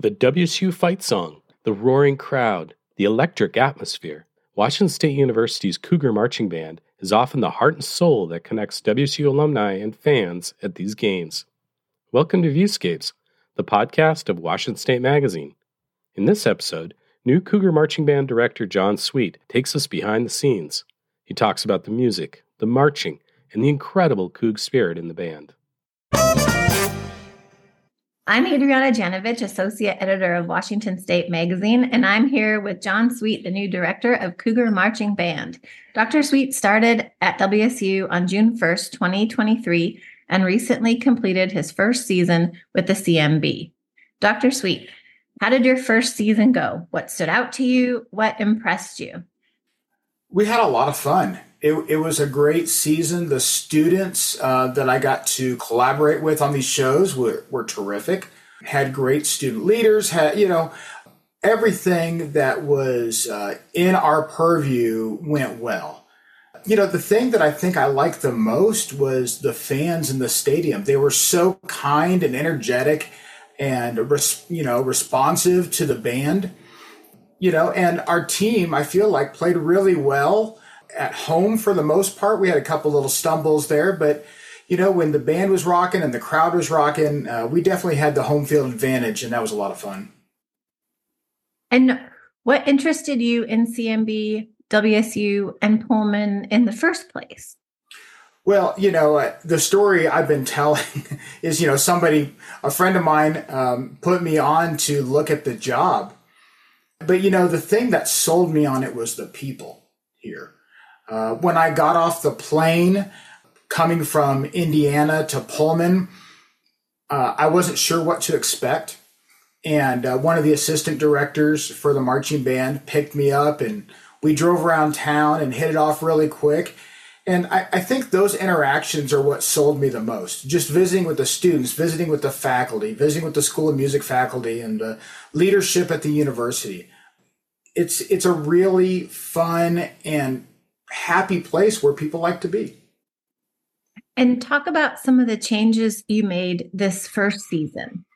The WSU fight song, the roaring crowd, the electric atmosphere. Washington State University's Cougar Marching Band is often the heart and soul that connects WSU alumni and fans at these games. Welcome to Viewscapes, the podcast of Washington State Magazine. In this episode, new Cougar Marching Band director John Sweet takes us behind the scenes. He talks about the music, the marching, and the incredible Coug spirit in the band. I'm Adriana Janovich, Associate Editor of Washington State Magazine, and I'm here with John Sweet, the new director of Cougar Marching Band. Dr. Sweet started at WSU on June 1st, 2023, and recently completed his first season with the CMB. Dr. Sweet, how did your first season go? What stood out to you? What impressed you? We had a lot of fun. It was a great season. The students that I got to collaborate with on these shows were terrific. Had great student leaders, had, everything that was in our purview went well. The thing that I think I liked the most was the fans in the stadium. They were so kind and energetic and, responsive to the band. And our team, I feel like, played really well at home for the most part. We had a couple little stumbles there, but, when the band was rocking and the crowd was rocking, we definitely had the home field advantage, and that was a lot of fun. And what interested you in CMB, WSU, and Pullman in the first place? Well, the story I've been telling is, a friend of mine put me on to look at the job. But, the thing that sold me on it was the people here. When I got off the plane coming from Indiana to Pullman, I wasn't sure what to expect. And one of the assistant directors for the marching band picked me up, and we drove around town and hit it off really quick. And I think those interactions are what sold me the most. Just visiting with the students, visiting with the faculty, visiting with the School of Music faculty and the leadership at the university. It's a really fun and happy place where people like to be. And talk about some of the changes you made this first season.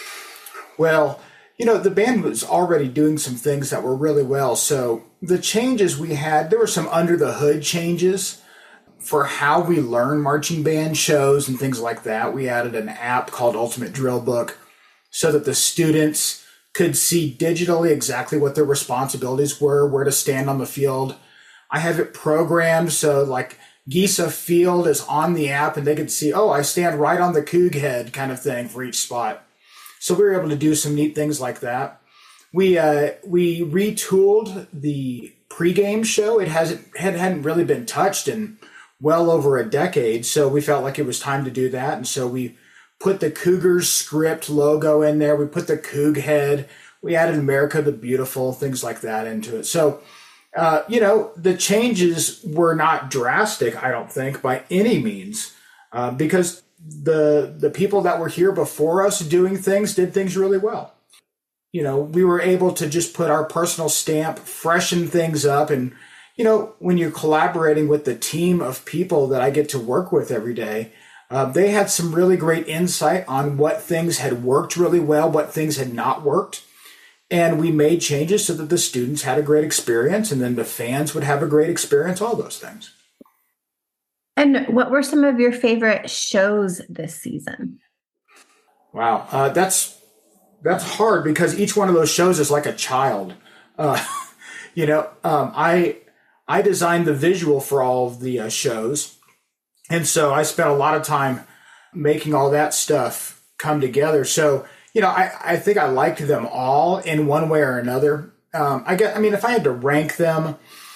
Well, the band was already doing some things that were really well. So the changes we had, there were some under the hood changes for how we learn marching band shows and things like that. We added an app called Ultimate Drill Book so that the students could see digitally exactly what their responsibilities were, where to stand on the field. I have it programmed so like Gisa Field is on the app and they could see, I stand right on the Coug head kind of thing for each spot. So we were able to do some neat things like that. We retooled the pregame show. It hadn't really been touched in well over a decade, so we felt like it was time to do that. And so we put the Cougars script logo in there. We put the Coug head. We added America the Beautiful, things like that into it. So, the changes were not drastic, I don't think, by any means, because the people that were here before us did things really well. We were able to just put our personal stamp, freshen things up. And, when you're collaborating with the team of people that I get to work with every day, they had some really great insight on what things had worked really well, what things had not worked. And we made changes so that the students had a great experience and then the fans would have a great experience, all those things. And what were some of your favorite shows this season? Wow, that's hard because each one of those shows is like a child. I designed the visual for all of the shows. And so I spent a lot of time making all that stuff come together. So, I think I liked them all in one way or another. If I had to rank them,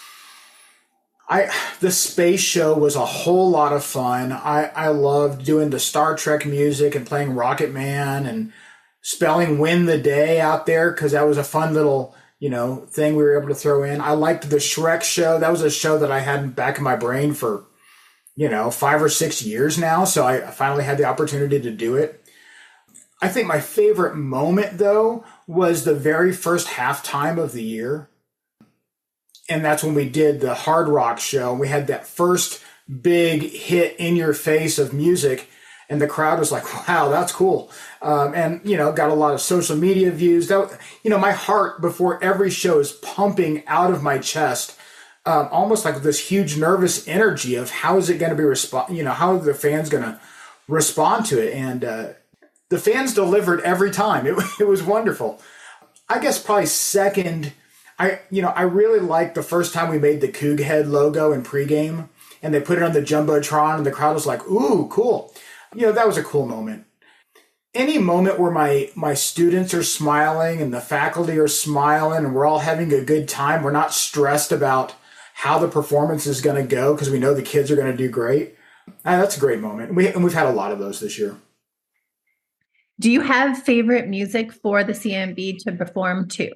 the space show was a whole lot of fun. I loved doing the Star Trek music and playing Rocket Man and spelling Win the Day out there because that was a fun little, thing we were able to throw in. I liked the Shrek show. That was a show that I had back in my brain for, 5 or 6 years now. So I finally had the opportunity to do it. I think my favorite moment, though, was the very first halftime of the year. And that's when we did the Hard Rock show. We had that first big hit in your face of music. And the crowd was like, wow, that's cool. And, got a lot of social media views. My heart before every show is pumping out of my chest, almost like this huge nervous energy of how is it going to be how are the fans going to respond to it? And the fans delivered every time. It was wonderful. I guess probably second, I really liked the first time we made the Coug Head logo in pregame, and they put it on the Jumbotron, and the crowd was like, ooh, cool. That was a cool moment. Any moment where my students are smiling and the faculty are smiling and we're all having a good time, we're not stressed about how the performance is going to go because we know the kids are going to do great. That's a great moment. And we've had a lot of those this year. Do you have favorite music for the CMB to perform to?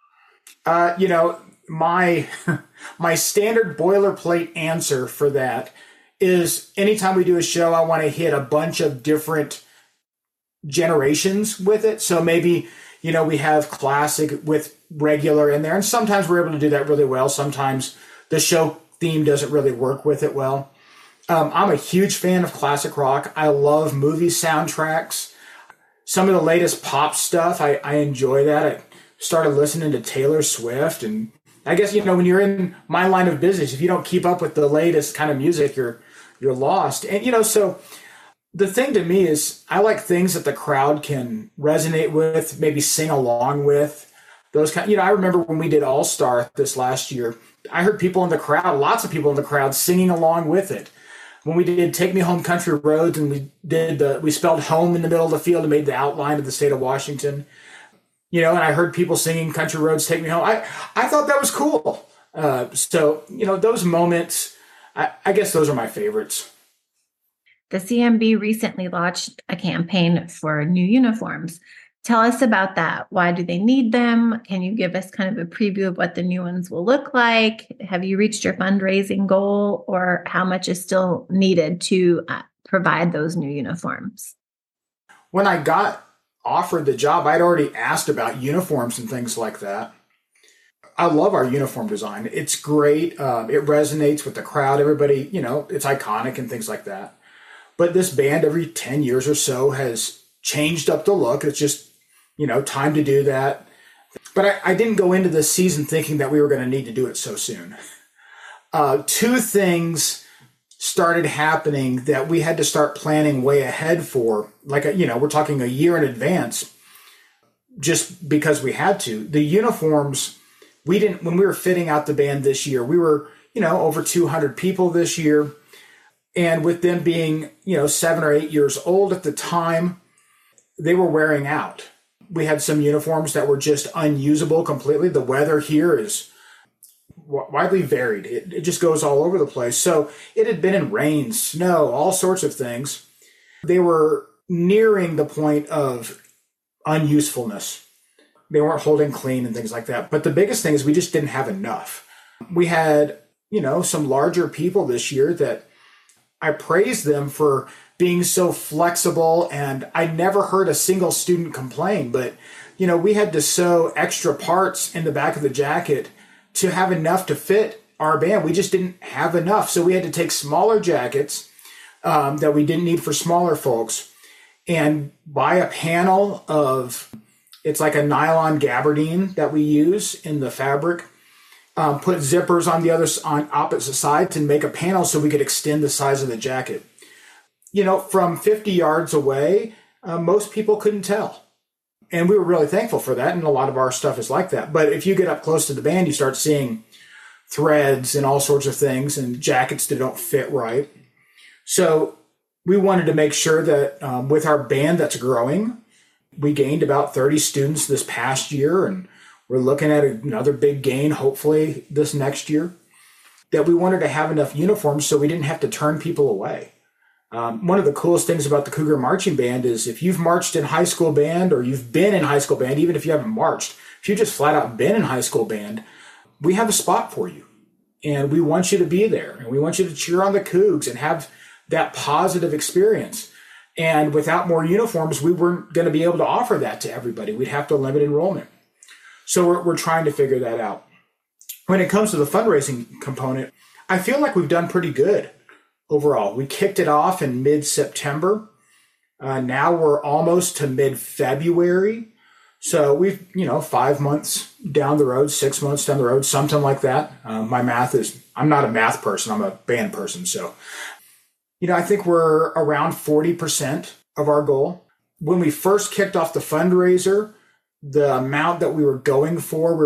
My standard boilerplate answer for that is anytime we do a show, I want to hit a bunch of different generations with it. So maybe, we have classic with regular in there. And sometimes we're able to do that really well. Sometimes the show theme doesn't really work with it well. I'm a huge fan of classic rock. I love movie soundtracks. Some of the latest pop stuff, I enjoy that. I started listening to Taylor Swift. And I guess, when you're in my line of business, if you don't keep up with the latest kind of music, you're lost. And, so the thing to me is I like things that the crowd can resonate with, maybe sing along with. Those kind. I remember when we did All Star this last year, I heard people in the crowd, lots of people in the crowd singing along with it. When we did Take Me Home Country Roads and we spelled home in the middle of the field and made the outline of the state of Washington, and I heard people singing Country Roads, Take Me Home. I thought that was cool. So, those moments, I guess those are my favorites. The CMB recently launched a campaign for new uniforms. Tell us about that. Why do they need them? Can you give us kind of a preview of what the new ones will look like? Have you reached your fundraising goal, or how much is still needed to provide those new uniforms? When I got offered the job, I'd already asked about uniforms and things like that. I love our uniform design. It's great. It resonates with the crowd. Everybody, it's iconic and things like that. But this band every 10 years or so has changed up the look. It's just, time to do that. But I didn't go into this season thinking that we were going to need to do it so soon. Two things started happening that we had to start planning way ahead for. We're talking a year in advance just because we had to. The uniforms, when we were fitting out the band this year, we were, over 200 people this year. And with them being, 7 or 8 years old at the time, they were wearing out. We had some uniforms that were just unusable completely. The weather here is widely varied. It just goes all over the place. So it had been in rain, snow, all sorts of things. They were nearing the point of unusefulness. They weren't holding clean and things like that. But the biggest thing is we just didn't have enough. We had, some larger people this year that I praise them for being so flexible, and I never heard a single student complain, but, we had to sew extra parts in the back of the jacket to have enough to fit our band. We just didn't have enough. So we had to take smaller jackets that we didn't need for smaller folks and buy a panel of, it's like a nylon gabardine that we use in the fabric. Put zippers on opposite sides and make a panel so we could extend the size of the jacket. From 50 yards away, most people couldn't tell. And we were really thankful for that. And a lot of our stuff is like that. But if you get up close to the band, you start seeing threads and all sorts of things and jackets that don't fit right. So we wanted to make sure that with our band that's growing, we gained about 30 students this past year, and we're looking at another big gain, hopefully, this next year, that we wanted to have enough uniforms so we didn't have to turn people away. One of the coolest things about the Cougar Marching Band is if you've marched in high school band or you've been in high school band, even if you haven't marched, if you just flat out been in high school band, we have a spot for you. And we want you to be there. And we want you to cheer on the Cougs and have that positive experience. And without more uniforms, we weren't going to be able to offer that to everybody. We'd have to limit enrollment. So we're trying to figure that out. When it comes to the fundraising component, I feel like we've done pretty good overall. We kicked it off in mid-September. Now we're almost to mid-February. So we've, 5 months down the road, 6 months down the road, something like that. I'm not a math person, I'm a band person. So, I think we're around 40% of our goal. When we first kicked off the fundraiser, the amount that we were going for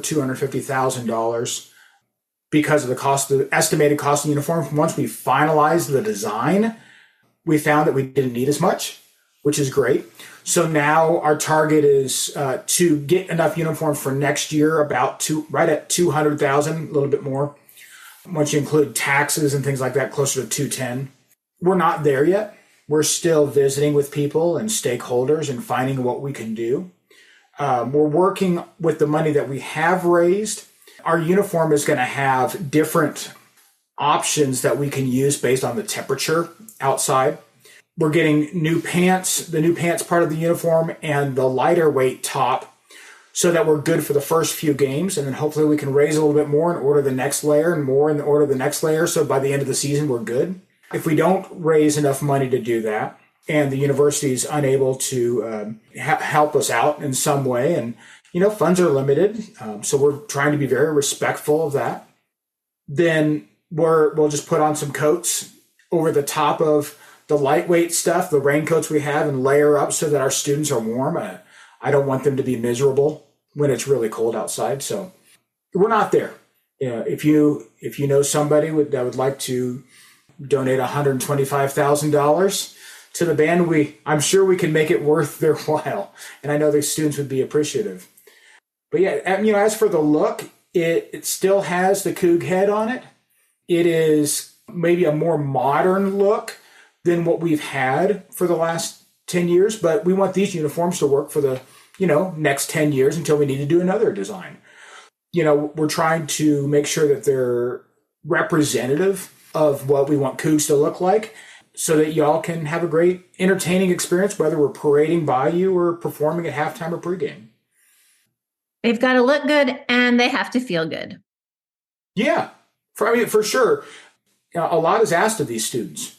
$250,000 because of the estimated cost of the uniform. Once we finalized the design, we found that we didn't need as much, which is great. So now our target is to get enough uniforms for next year, right at 200,000, a little bit more. Once you include taxes and things like that, closer to 210. We're not there yet. We're still visiting with people and stakeholders and finding what we can do. We're working with the money that we have raised. Our uniform is going to have different options that we can use based on the temperature outside. We're getting new pants, the new pants part of the uniform, and the lighter weight top so that we're good for the first few games. And then hopefully we can raise a little bit more and order the next layer and more in the order of the next layer. So by the end of the season, we're good. If we don't raise enough money to do that, and the university is unable to help us out in some way, and, funds are limited, so we're trying to be very respectful of that, then we'll just put on some coats over the top of the lightweight stuff, the raincoats we have, and layer up so that our students are warm. I don't want them to be miserable when it's really cold outside. So we're not there. If you know somebody that would like to donate $125,000 to the band, I'm sure we can make it worth their while. And I know the students would be appreciative. But yeah, as for the look, it still has the Coug head on it. It is maybe a more modern look than what we've had for the last 10 years, but we want these uniforms to work for the, next 10 years until we need to do another design. We're trying to make sure that they're representative of what we want Cougs to look like so that y'all can have a great entertaining experience, whether we're parading by you or performing at halftime or pregame. They've got to look good and they have to feel good. Yeah, for sure. A lot is asked of these students.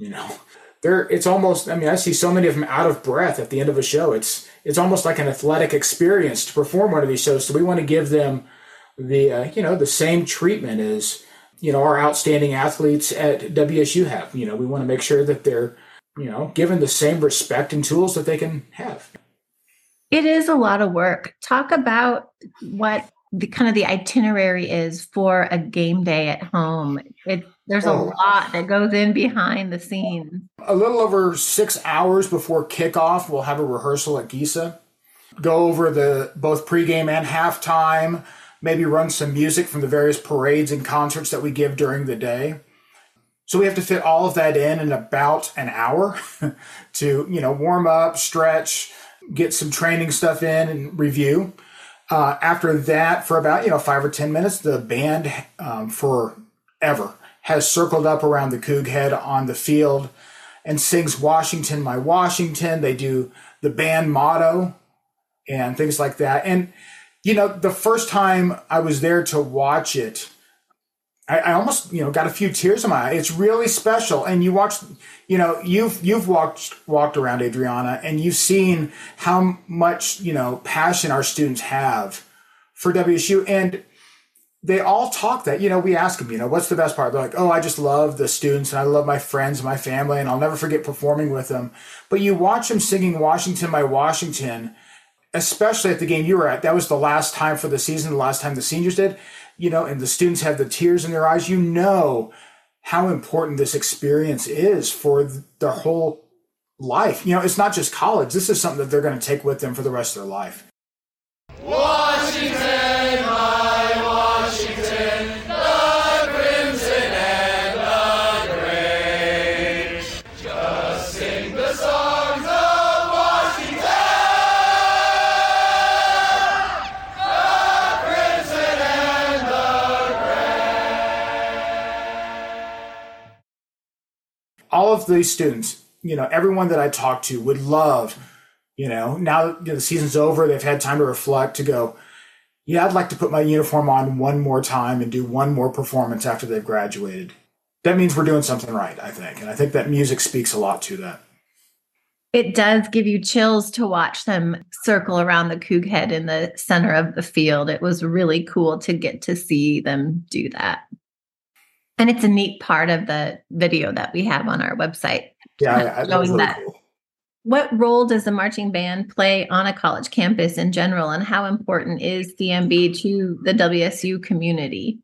It's almost, I see so many of them out of breath at the end of a show. It's almost like an athletic experience to perform one of these shows. So we want to give them the same treatment as, our outstanding athletes at WSU have. We want to make sure that they're, given the same respect and tools that they can have. It is a lot of work. Talk about what the itinerary is for a game day at home. There's a lot that goes in behind the scenes. A little over 6 hours before kickoff, we'll have a rehearsal at Giza. Go over both pregame and halftime, maybe run some music from the various parades and concerts that we give during the day. So we have to fit all of that in about an hour to, warm up, stretch, get some training stuff in and review. After that, for about, 5 or 10 minutes, the band forever has circled up around the Coug head on the field and sings Washington, My Washington. They do the band motto and things like that. And, the first time I was there to watch it, I almost, got a few tears in my eye. It's really special. And you watch, you've walked around, Adriana, and you've seen how much, passion our students have for WSU. And they all talk that, we ask them, what's the best part? They're like, oh, I just love the students and I love my friends and my family and I'll never forget performing with them. But you watch them singing Washington, My Washington, especially at the game you were at. That was the last time for the season, the last time the seniors did, and the students have the tears in their eyes. How important this experience is for their whole life. It's not just college. This is something that they're going to take with them for the rest of their life. Washington, my Washington, the crimson and the gray. Just sing the songs of Washington, the crimson and the gray. All of these students, everyone that I talked to would love, now that the season's over, they've had time to reflect, to go, yeah, I'd like to put my uniform on one more time and do one more performance after they've graduated. That means we're doing something right, I think. And I think that music speaks a lot to that. It does give you chills to watch them circle around the Coug head in the center of the field. It was really cool to get to see them do that. And it's a neat part of the video that we have on our website. Yeah, that was really cool. What role does the marching band play on a college campus in general, and how important is CMB to the WSU community?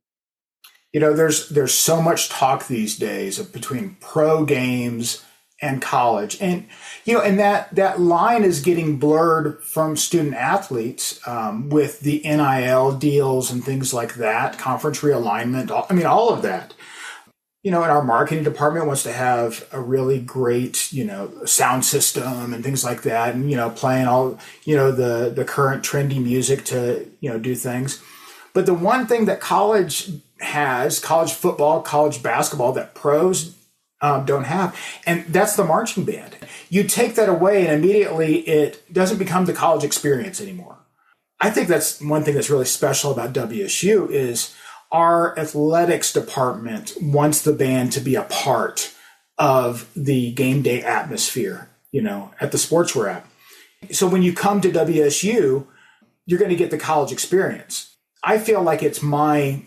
You know, there's so much talk these days between pro games and college, and and that line is getting blurred from student athletes with the NIL deals and things like that, conference realignment. All of that. And our marketing department wants to have a really great, sound system and things like that, and playing all the current trendy music to do things. But the one thing that college has, college football, college basketball, that pros don't have, and that's the marching band. You take that away and immediately it doesn't become the college experience anymore. I think that's one thing that's really special about WSU is our athletics department wants the band to be a part of the game day atmosphere, at the sports we're at. So when you come to WSU, you're going to get the college experience. I feel like it's my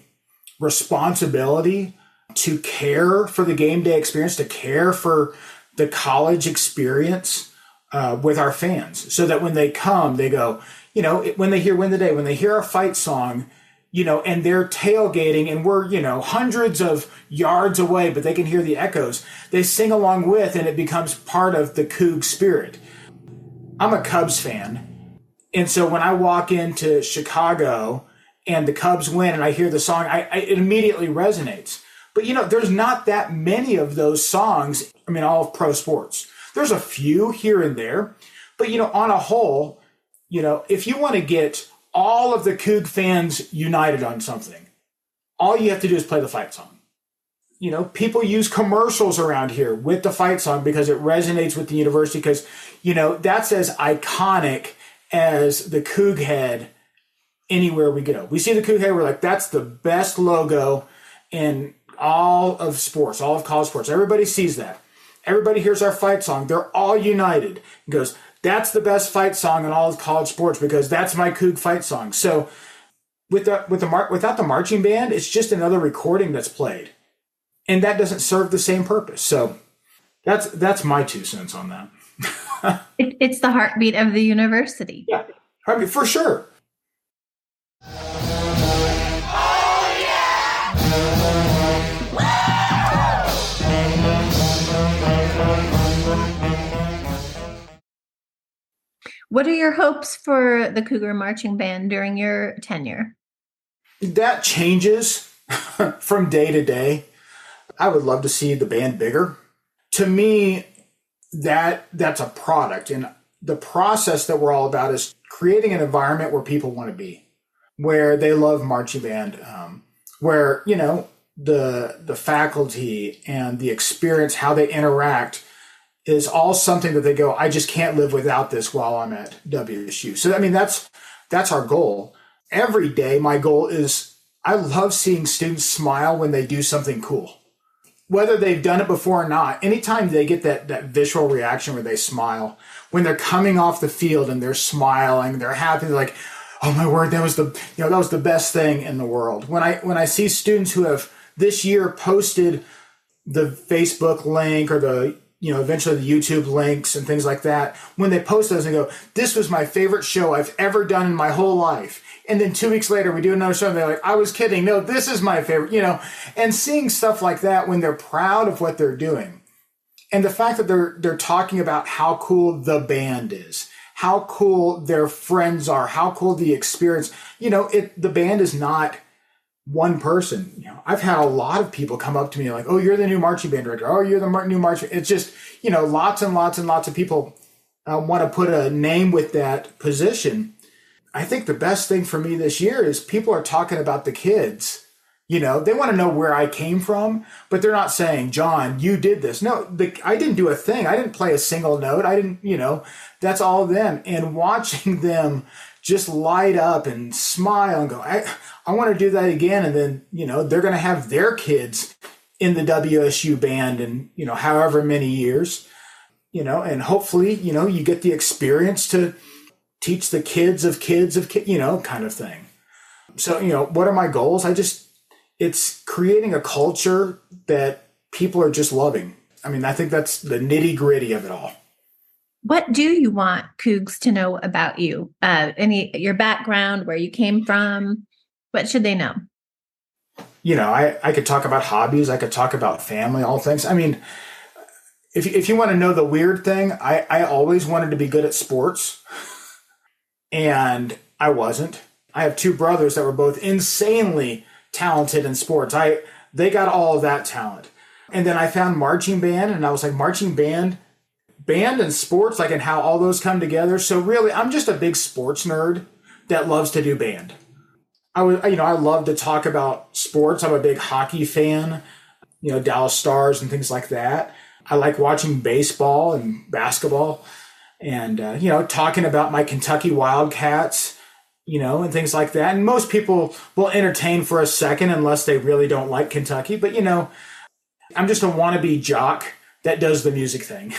responsibility to care for the game day experience, to care for the college experience with our fans, so that when they come, they go, when they hear Win the Day, when they hear our fight song, and they're tailgating and we're, hundreds of yards away, but they can hear the echoes. They sing along with, and it becomes part of the Coug spirit. I'm a Cubs fan. And so when I walk into Chicago and the Cubs win and I hear the song, it immediately resonates. But, there's not that many of those songs. All of pro sports. There's a few here and there. But, on a whole, if you want to get all of the Coug fans united on something, all you have to do is play the fight song. People use commercials around here with the fight song because it resonates with the university, because, that's as iconic as the Coug head anywhere we go. We see the Coug head, we're like, that's the best logo in all of sports, all of college sports. Everybody sees that. Everybody hears our fight song. They're all united. It goes, that's the best fight song in all of college sports because that's my Coug fight song. So without the marching band, it's just another recording that's played, and that doesn't serve the same purpose. So that's my 2 cents on that. It's the heartbeat of the university. Yeah, for sure. What are your hopes for the Cougar Marching Band during your tenure? That changes from day to day. I would love to see the band bigger. To me, that's a product. And the process that we're all about is creating an environment where people want to be, where they love marching band, where, the faculty and the experience, how they interact, is all something that they go, I just can't live without this while I'm at WSU. So, that's our goal. Every day, my goal is I love seeing students smile when they do something cool, whether they've done it before or not. Anytime they get that visual reaction where they smile, when they're coming off the field and they're smiling, they're happy, they're like, oh my word, that was the best thing in the world. When I see students who have this year posted the Facebook link or the eventually the YouTube links and things like that, when they post those and go, this was my favorite show I've ever done in my whole life. And then 2 weeks later, we do another show and they're like, I was kidding. No, this is my favorite, and seeing stuff like that when they're proud of what they're doing. And the fact that they're talking about how cool the band is, how cool their friends are, how cool the experience, the band is not one person. I've had a lot of people come up to me like, oh, you're the new marching band director. Oh, you're the new marching. It's just, lots and lots and lots of people want to put a name with that position. I think the best thing for me this year is people are talking about the kids. They want to know where I came from, but they're not saying, John, you did this. No, I didn't do a thing. I didn't play a single note. I didn't, that's all of them. And watching them just light up and smile and go, I want to do that again. And then, they're going to have their kids in the WSU band in, however many years. and hopefully, you get the experience to teach the kids of kids of kids, kind of thing. So, what are my goals? It's creating a culture that people are just loving. I mean, I think that's the nitty gritty of it all. What do you want Cougs to know about you? Your background, where you came from? What should they know? I could talk about hobbies. I could talk about family, all things. I mean, if you want to know the weird thing, I always wanted to be good at sports, and I wasn't. I have two brothers that were both insanely talented in sports. They got all of that talent. And then I found marching band, and I was like, marching band and sports, like, and how all those come together. So really, I'm just a big sports nerd that loves to do band. I love to talk about sports. I'm a big hockey fan, Dallas Stars and things like that. I like watching baseball and basketball and, talking about my Kentucky Wildcats, and things like that. And most people will entertain for a second unless they really don't like Kentucky. But, I'm just a wannabe jock that does the music thing.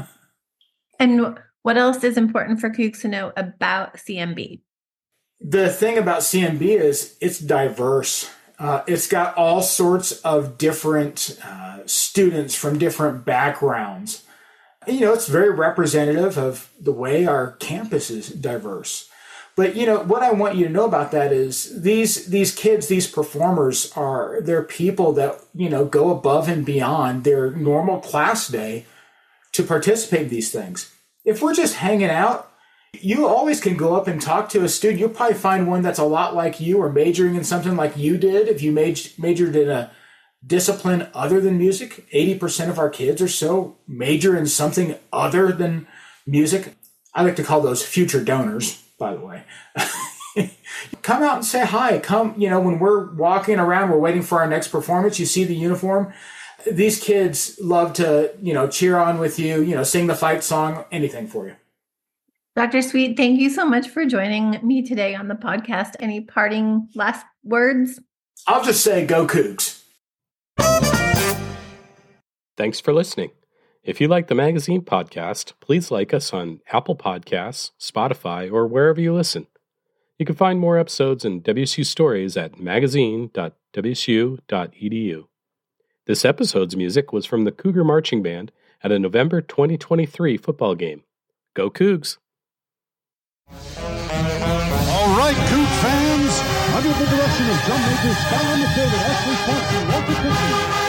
And what else is important for Cougs to know about CMB? The thing about CMB is it's diverse. It's got all sorts of different students from different backgrounds. It's very representative of the way our campus is diverse. But, what I want you to know about that is these kids, these performers they're people that, go above and beyond their normal class day to participate in these things. If we're just hanging out, you always can go up and talk to a student. You'll probably find one that's a lot like you or majoring in something like you did. If you majored in a discipline other than music, 80% of our kids or so major in something other than music. I like to call those future donors, by the way. Come out and say hi. Come, when we're walking around, we're waiting for our next performance, you see the uniform. These kids love to, cheer on with you, sing the fight song, anything for you. Dr. Sweet, thank you so much for joining me today on the podcast. Any parting last words? I'll just say, go Cougs. Thanks for listening. If you like the magazine podcast, please like us on Apple Podcasts, Spotify, or wherever you listen. You can find more episodes and WSU stories at magazine.wsu.edu. This episode's music was from the Cougar Marching Band at a November 2023 football game. Go Cougs! All right, Coug fans, under the direction of drum major Skylar McDavid, Ashley Thompson, Walter Cushing,